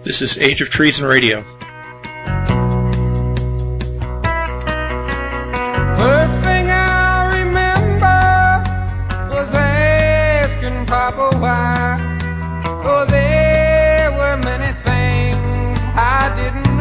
This is Age of Treason Radio. First thing I remember was asking Papa why. Oh, there were many things I didn't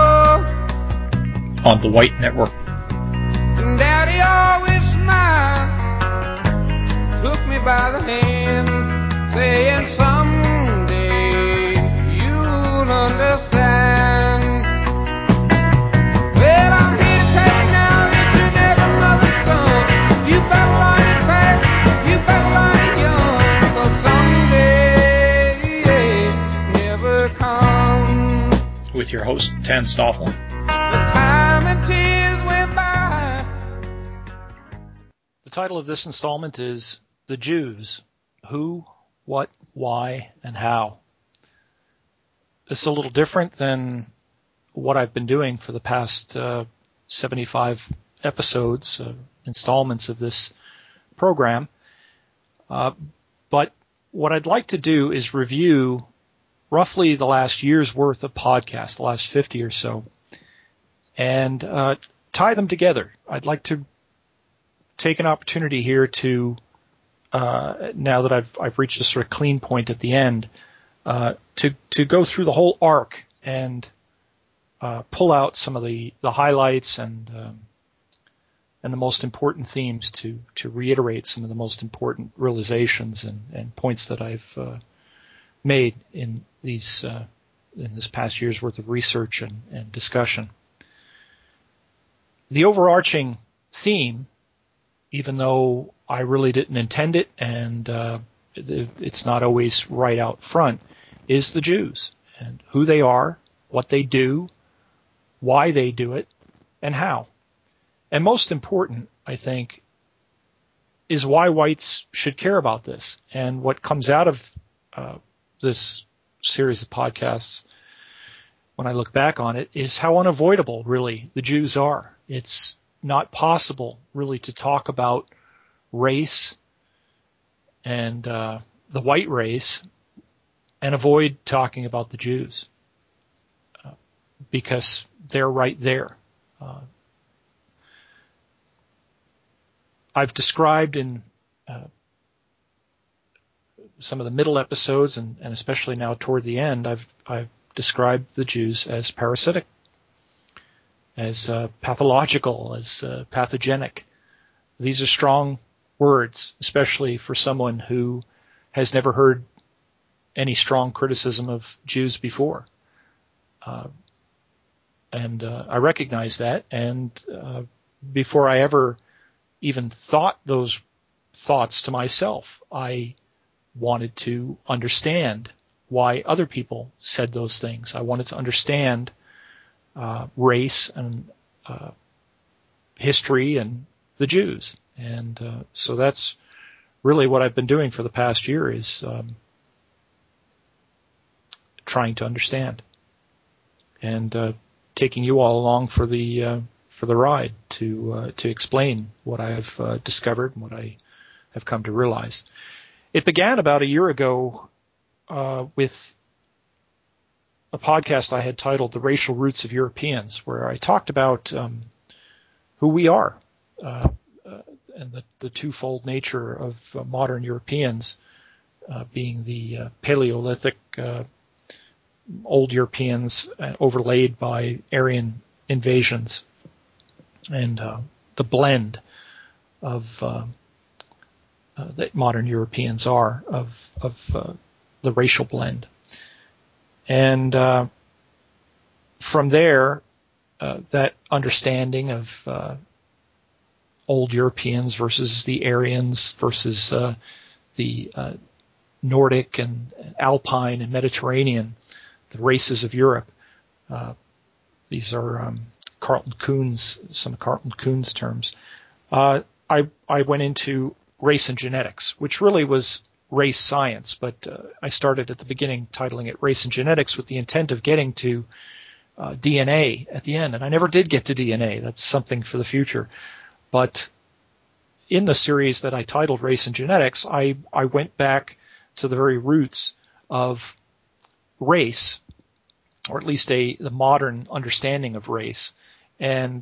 know. On the White Network. And Daddy always smiled, took me by the hand, saying someday you'll understand. Well, I'm here to tell you now that you're never mother's son. You better learn it fast, you better learn it young, 'cause someday never comes. With your host, Tan Stoffel. The time and tears went by. The title of this installment is The Jews: Who, What, Why, and How. This is a little different than what I've been doing for the past 75 episodes, installments of this program. But what I'd like to do is review roughly the last year's worth of podcasts, the last 50 or so, and tie them together. I'd like to take an opportunity here to, now that I've reached a sort of clean point at the end, to go through the whole arc and pull out some of the highlights and the most important themes to reiterate some of the most important realizations and points that I've made in these in this past year's worth of research and discussion. The overarching theme, even though I really didn't intend it and it's not always right out front, is the Jews and who they are, what they do, why they do it, and how. And most important, I think, is why whites should care about this. And what comes out of this series of podcasts, when I look back on it, is how unavoidable, really, the Jews are. It's not possible, really, to talk about race and the white race and avoid talking about the Jews because they're right there. I've described in some of the middle episodes and especially now toward the end, I've described the Jews as parasitic, as pathological, as pathogenic. These are strong words, especially for someone who has never heard any strong criticism of Jews before. And I recognize that, and before I ever even thought those thoughts to myself, I wanted to understand why other people said those things. I wanted to understand race and history and the Jews. And so that's really what I've been doing for the past year, is trying to understand and taking you all along for the ride to explain what I have discovered and what I have come to realize. It began about a year ago with a podcast I had titled The Racial Roots of Europeans, where I talked about who we are and the twofold nature of modern Europeans, being the Paleolithic old Europeans overlaid by Aryan invasions, and the blend of that modern Europeans are of the racial blend. And from there, that understanding of old Europeans versus the Aryans versus the Nordic and Alpine and Mediterranean, the races of Europe. These are Carlton Coon's, some of Carlton Coon's terms. I went into race and genetics, which really was race science, but I started at the beginning titling it Race and Genetics with the intent of getting to DNA at the end, and I never did get to DNA. That's something for the future. But in the series that I titled Race and Genetics, I went back to the very roots of race or at least the modern understanding of race. And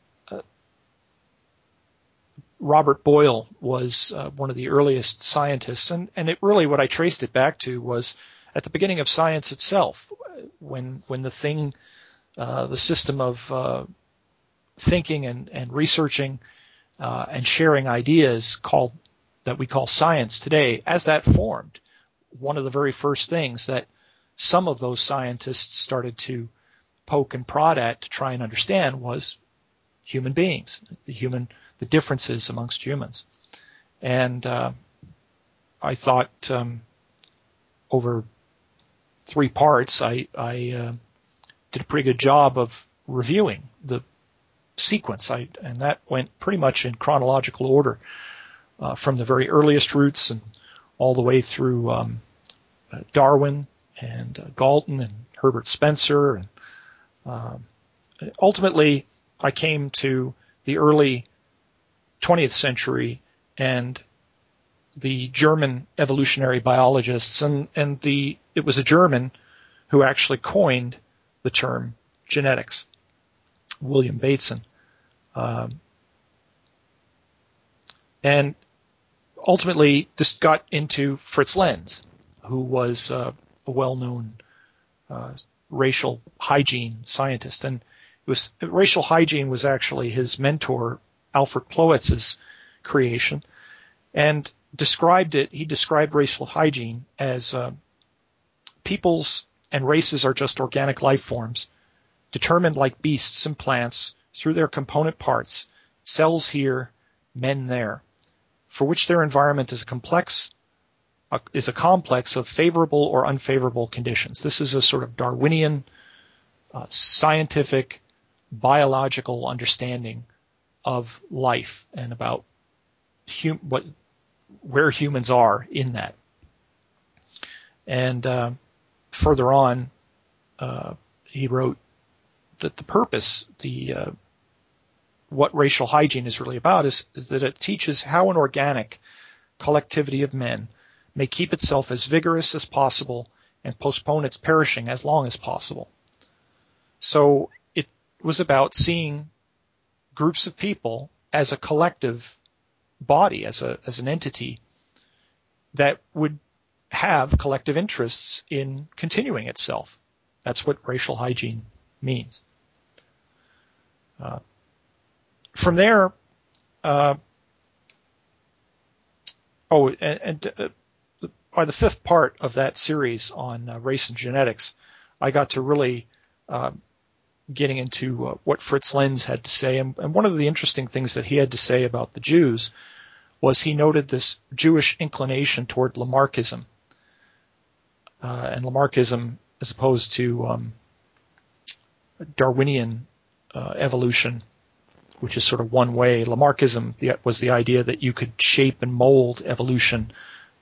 Robert Boyle was one of the earliest scientists, and it really, what I traced it back to was at the beginning of science itself, when the system of thinking and researching and sharing ideas that we call science today, as that formed, one of the very first things that some of those scientists started to poke and prod at to try and understand was human beings, the differences amongst humans. And I thought over 3 parts, I did a pretty good job of reviewing the sequence, and that went pretty much in chronological order, from the very earliest roots and all the way through Darwin and Galton and Herbert Spencer, and ultimately I came to the early 20th century and the German evolutionary biologists, and it was a German who actually coined the term genetics, William Bateson. And ultimately this got into Fritz Lenz, who was a well-known racial hygiene scientist. And racial hygiene was actually his mentor, Alfred Ploetz's creation, and he described racial hygiene as peoples and races are just organic life forms, determined like beasts and plants through their component parts, cells here, men there, for which their environment is a complex of favorable or unfavorable conditions. This is a sort of Darwinian, scientific, biological understanding of life and about where humans are in that. And further on, he wrote that the purpose, what racial hygiene is really about is that it teaches how an organic collectivity of men may keep itself as vigorous as possible and postpone its perishing as long as possible. So it was about seeing groups of people as a collective body, as an entity that would have collective interests in continuing itself. That's what racial hygiene means. From there, by the 5th part of that series on race and genetics, I got to really getting into what Fritz Lenz had to say. And one of the interesting things that he had to say about the Jews was he noted this Jewish inclination toward Lamarckism. And Lamarckism, as opposed to Darwinian evolution, which is sort of one way. Lamarckism was the idea that you could shape and mold evolution.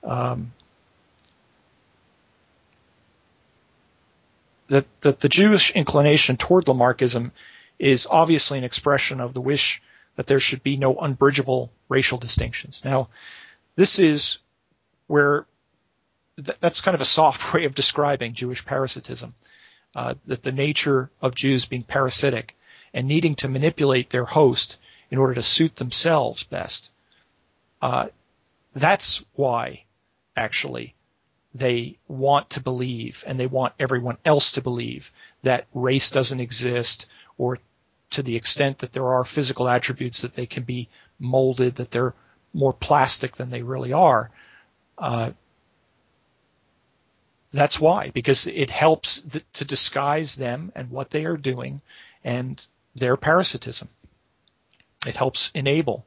That the Jewish inclination toward Lamarckism is obviously an expression of the wish that there should be no unbridgeable racial distinctions. Now, this is where that's kind of a soft way of describing Jewish parasitism, that the nature of Jews being parasitic and needing to manipulate their host in order to suit themselves best. That's why, actually, they want to believe, and they want everyone else to believe, that race doesn't exist, or to the extent that there are physical attributes that they can be molded, that they're more plastic than they really are. That's why, because it helps to disguise them and what they are doing and their parasitism. It helps enable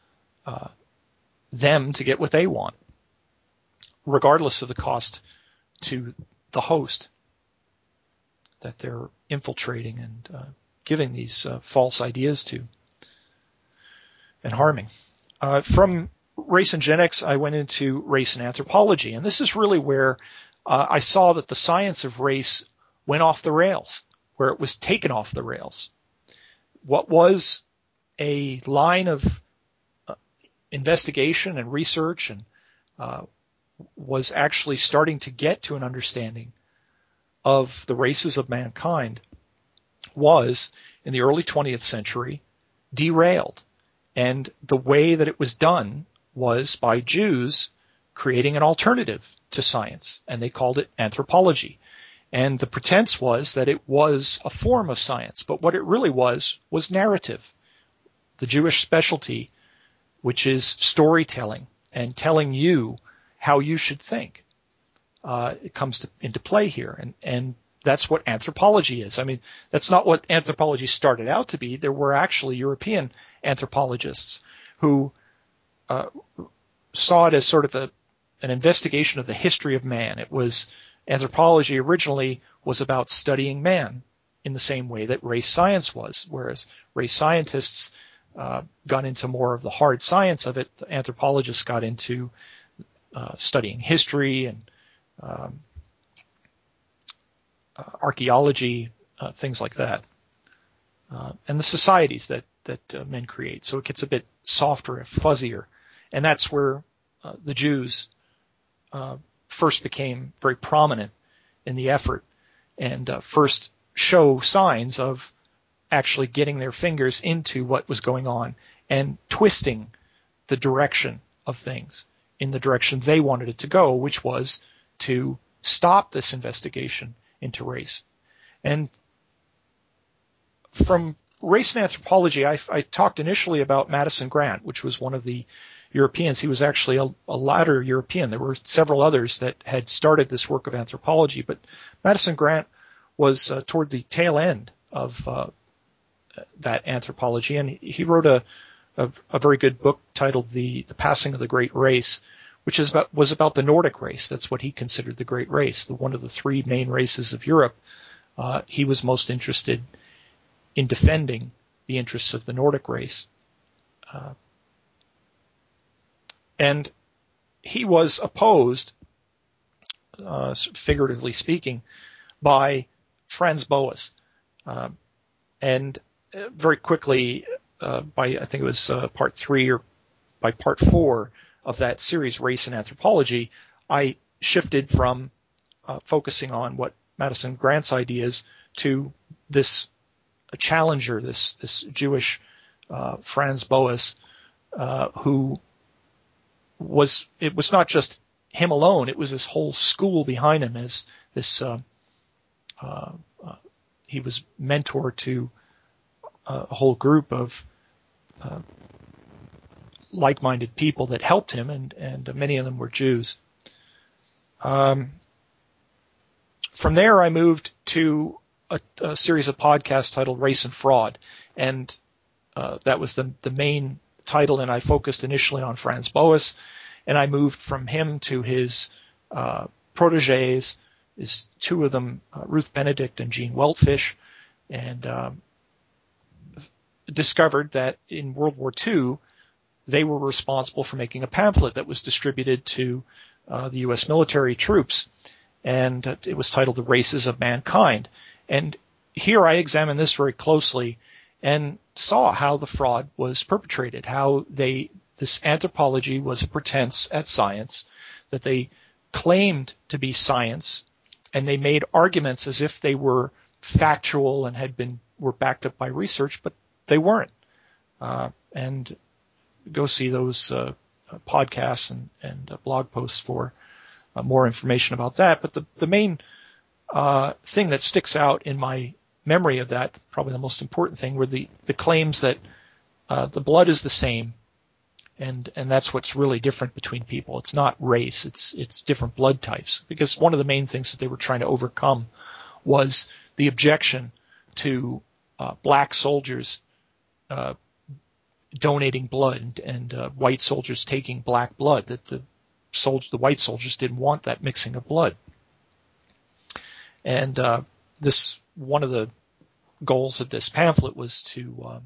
them to get what they want, regardless of the cost to the host that they're infiltrating and giving these false ideas to and harming. From race and genetics, I went into race and anthropology, and this is really where I saw that the science of race went off the rails, where it was taken off the rails. What was a line of investigation and research and was actually starting to get to an understanding of the races of mankind was, in the early 20th century, derailed. And the way that it was done was by Jews creating an alternative to science, and they called it anthropology. And the pretense was that it was a form of science, but what it really was narrative, the Jewish specialty, which is storytelling and telling you how you should think. It comes into play here, and that's what anthropology is. I mean, that's not what anthropology started out to be. There were actually European anthropologists who saw it as sort of an investigation of the history of man. It was anthropology originally was about studying man in the same way that race science was, whereas race scientists got into more of the hard science of it. The anthropologists got into studying history and archaeology, things like that, and the societies that men create. So it gets a bit softer and fuzzier, and that's where the Jews first became very prominent in the effort and first show signs of actually getting their fingers into what was going on and twisting the direction of things in the direction they wanted it to go, which was to stop this investigation into race. And from race and anthropology, I talked initially about Madison Grant, which was one of the Europeans. He was actually a latter European. There were several others that had started this work of anthropology, but Madison Grant was toward the tail end of that anthropology, and he wrote a very good book titled The Passing of the Great Race, which was about the Nordic race. That's what he considered the great race, one of the three main races of Europe. He was most interested in defending the interests of the Nordic race. And he was opposed, figuratively speaking, by Franz Boas. And very quickly, by I think it was part 3 or by part 4 of that series, Race and Anthropology, I shifted from focusing on what Madison Grant's ideas to this challenger, this Jewish Franz Boas, who it was not just him alone, it was this whole school behind him as this he was mentor to a whole group of like-minded people that helped him, and many of them were Jews. From there, I moved to a series of podcasts titled Race and Fraud, and that was the main title, and I focused initially on Franz Boas, and I moved from him to his protégés, is two of them, Ruth Benedict and Jean Weltfish, and discovered that in World War II, they were responsible for making a pamphlet that was distributed to the U.S. military troops, and it was titled The Races of Mankind. And here I examined this very closely and saw how the fraud was perpetrated, how this anthropology was a pretense at science, that they claimed to be science, and they made arguments as if they were factual and were backed up by research, but they weren't. And go see those podcasts and blog posts for more information about that. But the main thing that sticks out in my memory of that, probably the most important thing, were the claims that the blood is the same, and that's what's really different between people. It's not race, it's different blood types. Because one of the main things that they were trying to overcome was the objection to black soldiers donating blood and white soldiers taking black blood, that the white soldiers didn't want that mixing of blood. And one of the goals of this pamphlet was to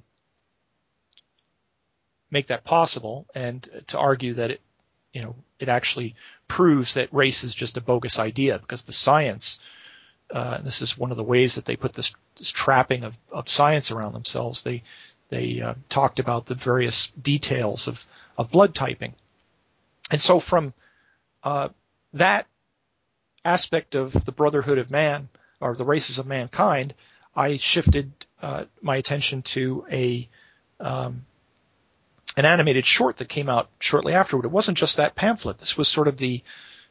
make that possible and to argue that it actually proves that race is just a bogus idea, because the science, and this is one of the ways that they put this trapping of science around themselves. They talked about the various details of blood typing. And so from that aspect of the brotherhood of man, or the races of mankind, I shifted my attention to an animated short that came out shortly afterward. It wasn't just that pamphlet. This was sort of the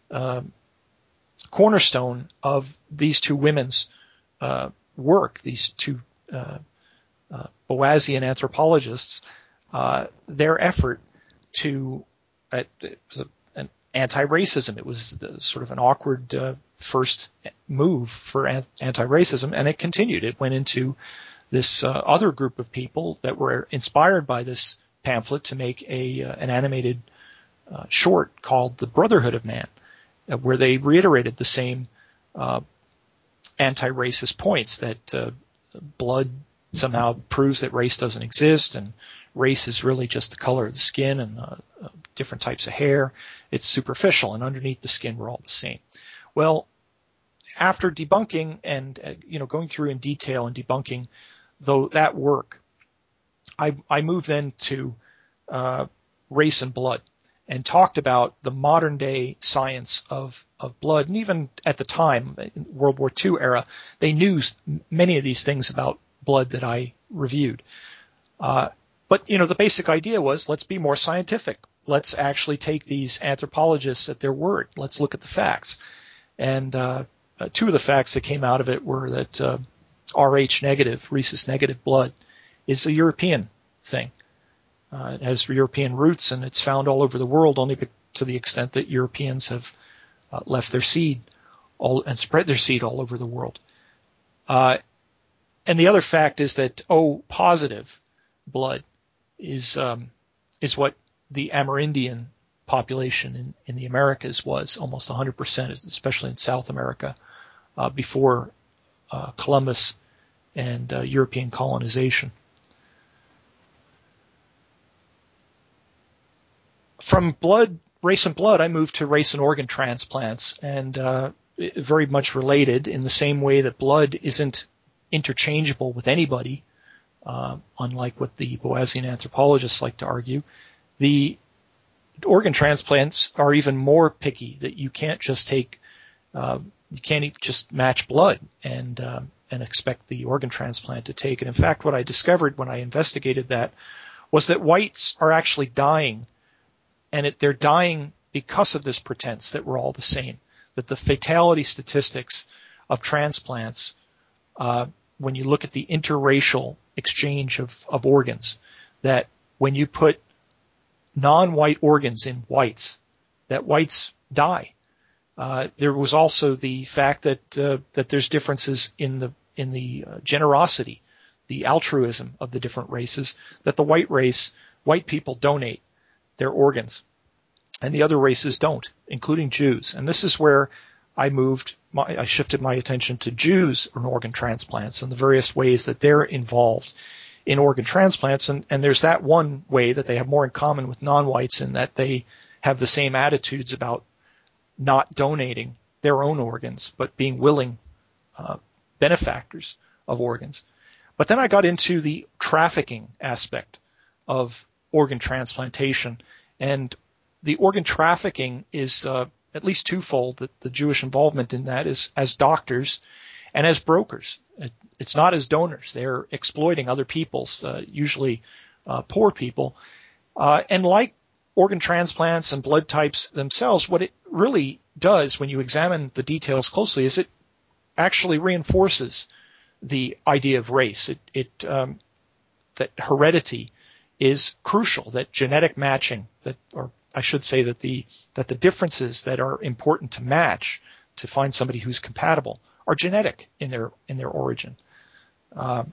cornerstone of these two women's work, these two Boasian anthropologists, their effort to it was an anti-racism. It was sort of an awkward first move for anti-racism, and it continued. It went into this other group of people that were inspired by this pamphlet to make an animated short called The Brotherhood of Man, where they reiterated the same anti-racist points that blood somehow proves that race doesn't exist, and race is really just the color of the skin and different types of hair. It's superficial, and underneath the skin we're all the same. Well, after debunking and going through in detail and debunking that work, I moved then to race and blood, and talked about the modern day science of blood. And even at the time, in World War II era, they knew many of these things about blood that I reviewed. But the basic idea was, let's be more scientific. Let's actually take these anthropologists at their word. Let's look at the facts. And two of the facts that came out of it were that Rh negative, rhesus negative blood is a European thing. It has European roots, and it's found all over the world, only to the extent that Europeans have left their seed and spread their seed all over the world. And the other fact is that O positive blood is what the Amerindian population in the Americas was, almost 100%, especially in South America, before Columbus and European colonization. From race and blood, I moved to race and organ transplants, and very much related in the same way that blood isn't interchangeable with anybody, unlike what the Boasian anthropologists like to argue. The organ transplants are even more picky, that you can't just you can't just match blood and expect the organ transplant to take it. In fact, what I discovered when I investigated that was that whites are actually dying, and they're dying because of this pretense that we're all the same, that the fatality statistics of transplants, when you look at the interracial exchange of organs, that when you put non-white organs in whites, that whites die. There was also the fact that there's differences in the generosity, the altruism of the different races, that the white people donate their organs, and the other races don't, including Jews. And this is where I shifted my attention to Jews and organ transplants and the various ways that they're involved in organ transplants. And there's that one way that they have more in common with non-whites, in that they have the same attitudes about not donating their own organs, but being willing benefactors of organs. But then I got into the trafficking aspect of organ transplantation, and the organ trafficking is at least twofold. That the Jewish involvement in that is as doctors and as brokers. It's not as donors. They're exploiting other people's, usually poor people. And like organ transplants and blood types themselves, what it really does when you examine the details closely is it actually reinforces the idea of race. That heredity is crucial, that genetic matching, or I should say that the differences that are important to match to find somebody who's compatible are genetic in their origin, and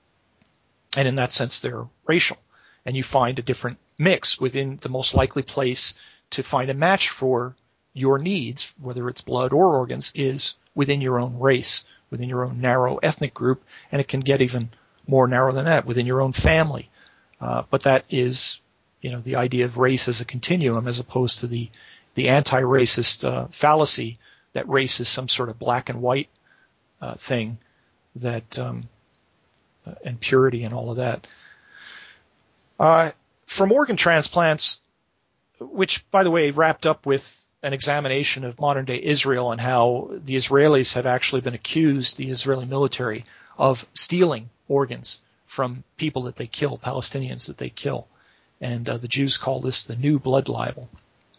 in that sense they're racial. And you find a different mix within the most likely place to find a match for your needs, whether it's blood or organs, is within your own race, within your own narrow ethnic group, and it can get even more narrow than that, within your own family. But that is, the idea of race as a continuum, as opposed to the anti-racist fallacy that race is some sort of black and white thing, that and purity and all of that. From organ transplants, which, by the way, wrapped up with an examination of modern-day Israel and how the Israelis have actually been accused, the Israeli military, of stealing organs from people that they kill, Palestinians that they kill. And the Jews call this the new blood libel.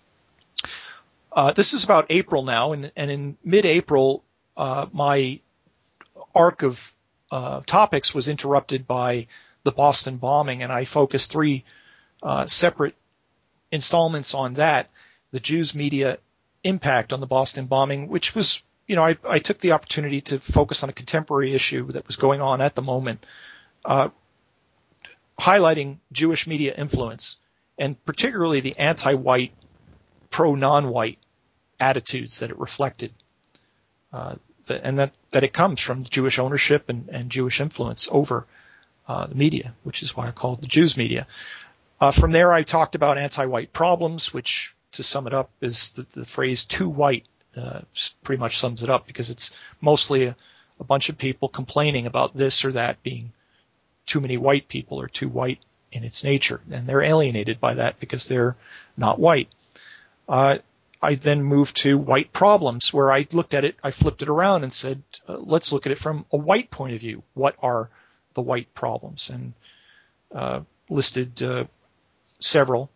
This is about April now, and in mid-April, my arc of topics was interrupted by the Boston bombing, and I focused 3 separate installments on that. The Jews' media impact on the Boston bombing, which was, I took the opportunity to focus on a contemporary issue that was going on at the moment, highlighting Jewish media influence, and particularly the anti-white, pro-non-white attitudes that it reflected, and that it comes from Jewish ownership and Jewish influence over the media, which is why I call it the Jews' media. From there, I talked about anti-white problems, which, to sum it up, is the phrase "too white" pretty much sums it up, because it's mostly a bunch of people complaining about this or that being too many white people or too white in its nature, and they're alienated by that because they're not white. I then moved to white problems, where I looked at it, I flipped it around and said, let's look at it from a white point of view. What are the white problems? And listed several.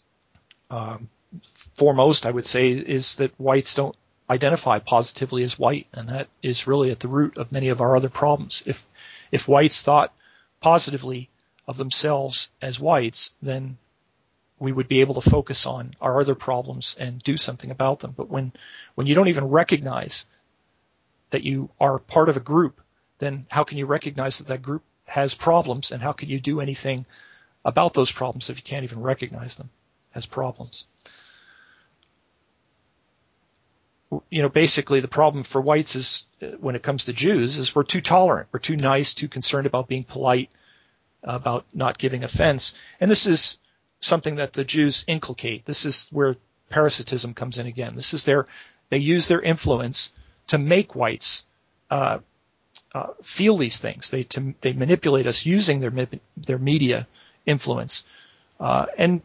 Foremost, I would say, is that whites don't identify positively as white, and that is really at the root of many of our other problems. If whites thought positively of themselves as whites, then we would be able to focus on our other problems and do something about them. But when you don't even recognize that you are part of a group, then how can you recognize that that group has problems, and how can you do anything about those problems if you can't even recognize them as problems? Basically the problem for whites is, when it comes to Jews, is we're too tolerant, we're too nice, too concerned about being polite, about not giving offense. And this is something that the Jews inculcate. This is where parasitism comes in again. This is they use their influence to make whites feel these things. They manipulate us using their media influence. And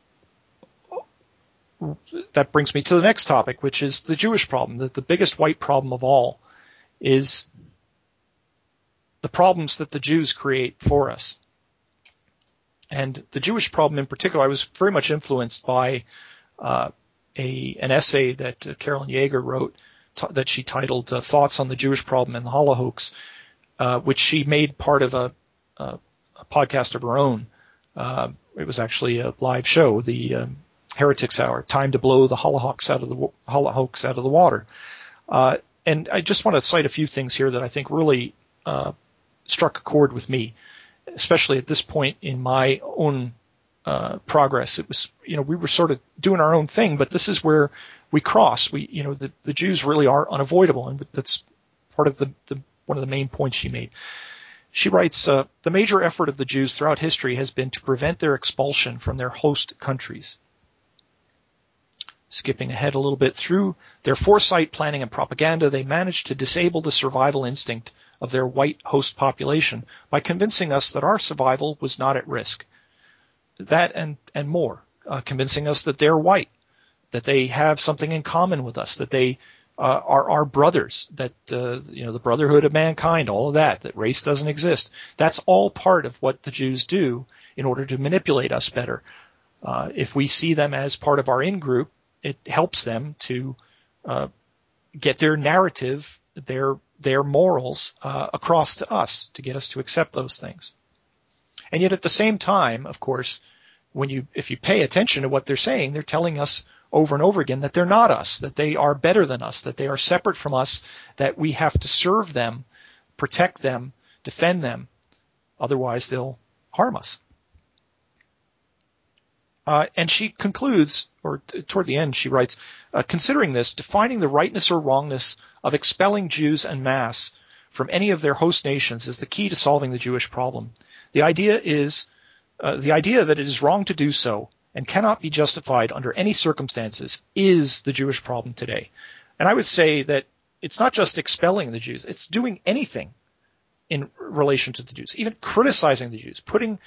that brings me to the next topic, which is the Jewish problem. The biggest white problem of all is the problems that the Jews create for us. And the Jewish problem in particular, I was very much influenced by an essay that Carolyn Yeager wrote that she titled Thoughts on the Jewish Problem and the Holocaust, which she made part of a podcast of her own. It was actually a live show, the Heretics Hour, time to blow the Holocaust out of the water. And I just want to cite a few things here that I think really struck a chord with me, especially at this point in my own progress. It was, we were sort of doing our own thing, but this is where we cross. The Jews really are unavoidable, and that's part of one of the main points she made. She writes, the major effort of the Jews throughout history has been to prevent their expulsion from their host countries. Skipping ahead a little bit, through their foresight, planning, and propaganda, they managed to disable the survival instinct of their white host population by convincing us that our survival was not at risk. That and more, convincing us that they're white, that they have something in common with us, that they are our brothers, that the brotherhood of mankind, all of that race doesn't exist. That's all part of what the Jews do in order to manipulate us better. If we see them as part of our in-group, it helps them to get their narrative, their morals across to us, to get us to accept those things. And yet at the same time, of course, if you pay attention to what they're saying, they're telling us over and over again that they're not us, that they are better than us, that they are separate from us, that we have to serve them, protect them, defend them, otherwise they'll harm us. And she concludes, or toward the end, she writes, considering this, defining the rightness or wrongness of expelling Jews en masse from any of their host nations is the key to solving the Jewish problem. The idea that it is wrong to do so and cannot be justified under any circumstances is the Jewish problem today. And I would say that it's not just expelling the Jews, it's doing anything in relation to the Jews, even criticizing the Jews, putting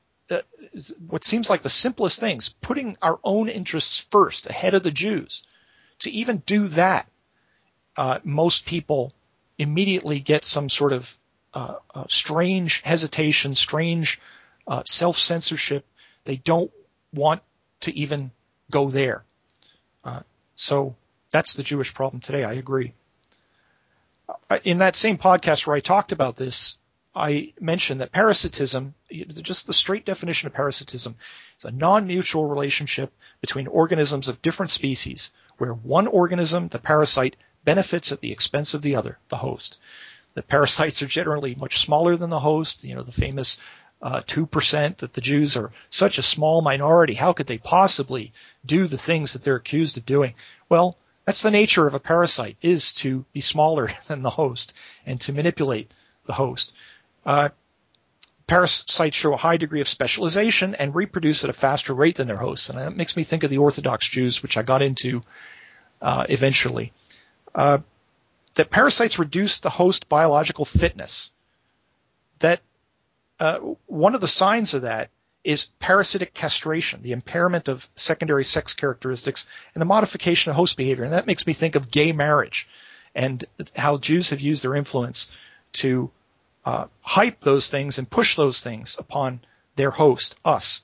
what seems like the simplest things, putting our own interests first ahead of the Jews, to even do that, most people immediately get some sort of strange hesitation, strange self-censorship. They don't want to even go there. So that's the Jewish problem today. I agree. In that same podcast where I talked about this, I mentioned that parasitism, just the straight definition of parasitism, is a non-mutual relationship between organisms of different species, where one organism, the parasite, benefits at the expense of the other, the host. The parasites are generally much smaller than the host. The famous 2% that the Jews are such a small minority. How could they possibly do the things that they're accused of doing? Well, that's the nature of a parasite, is to be smaller than the host and to manipulate the host. Parasites show a high degree of specialization and reproduce at a faster rate than their hosts. And that makes me think of the Orthodox Jews, which I got into eventually. That parasites reduce the host biological fitness. That one of the signs of that is parasitic castration, the impairment of secondary sex characteristics and the modification of host behavior. And that makes me think of gay marriage and how Jews have used their influence to hype those things and push those things upon their host, us.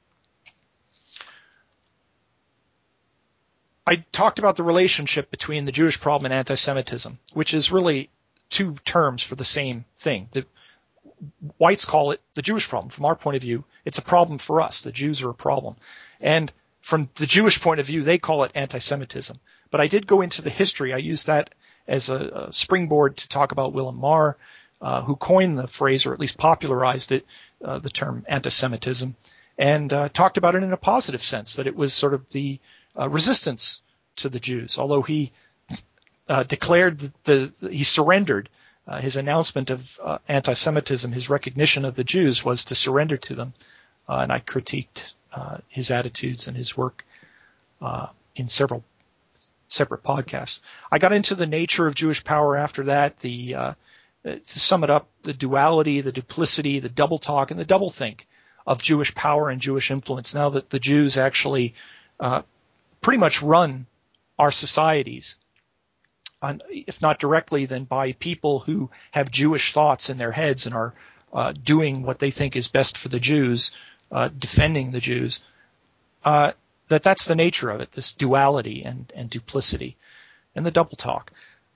I talked about the relationship between the Jewish problem and anti-Semitism, which is really two terms for the same thing. The whites call it the Jewish problem. From our point of view, it's a problem for us. The Jews are a problem. And from the Jewish point of view, they call it anti-Semitism. But I did go into the history. I used that as a springboard to talk about Willem Marr, who coined the phrase, or at least popularized it, the term anti-Semitism, and talked about it in a positive sense, that it was sort of the resistance to the Jews. Although he declared he surrendered. His announcement of anti-Semitism, his recognition of the Jews, was to surrender to them. And I critiqued his attitudes and his work in several separate podcasts. I got into the nature of Jewish power after that, to sum it up, the duality, the duplicity, the double talk, and the double think of Jewish power and Jewish influence, now that the Jews actually pretty much run our societies. If not directly, then by people who have Jewish thoughts in their heads and are doing what they think is best for the Jews, defending the Jews, that's the nature of it, this duality and duplicity and the double talk.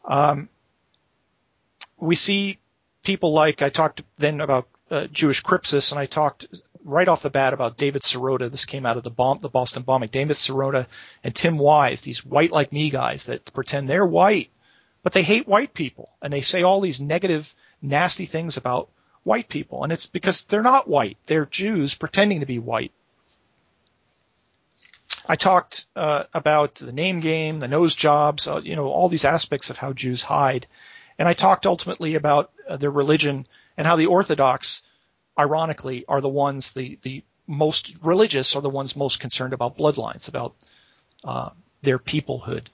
We see people like, I talked then about Jewish crypsis, and I talked right off the bat about David Sirota. This came out of the Boston bombing. David Sirota and Tim Wise, these white like me guys that pretend they're white, but they hate white people, and they say all these negative, nasty things about white people, and it's because they're not white. They're Jews pretending to be white. I talked about the name game, the nose jobs, all these aspects of how Jews hide, and I talked ultimately about their religion and how the Orthodox, ironically, are the ones, the most religious are the ones most concerned about bloodlines, about their peoplehood.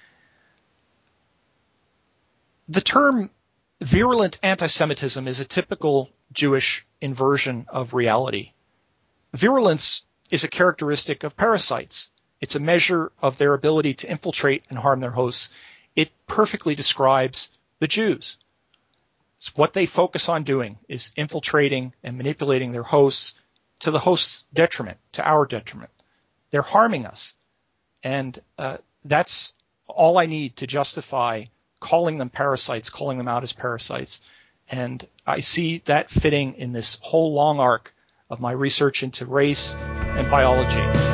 The term virulent anti-Semitism is a typical Jewish inversion of reality. Virulence is a characteristic of parasites. It's a measure of their ability to infiltrate and harm their hosts. It perfectly describes the Jews. It's what they focus on doing, is infiltrating and manipulating their hosts to the host's detriment, to our detriment. They're harming us. And that's all I need to justify calling them parasites, calling them out as parasites. And I see that fitting in this whole long arc of my research into race and biology.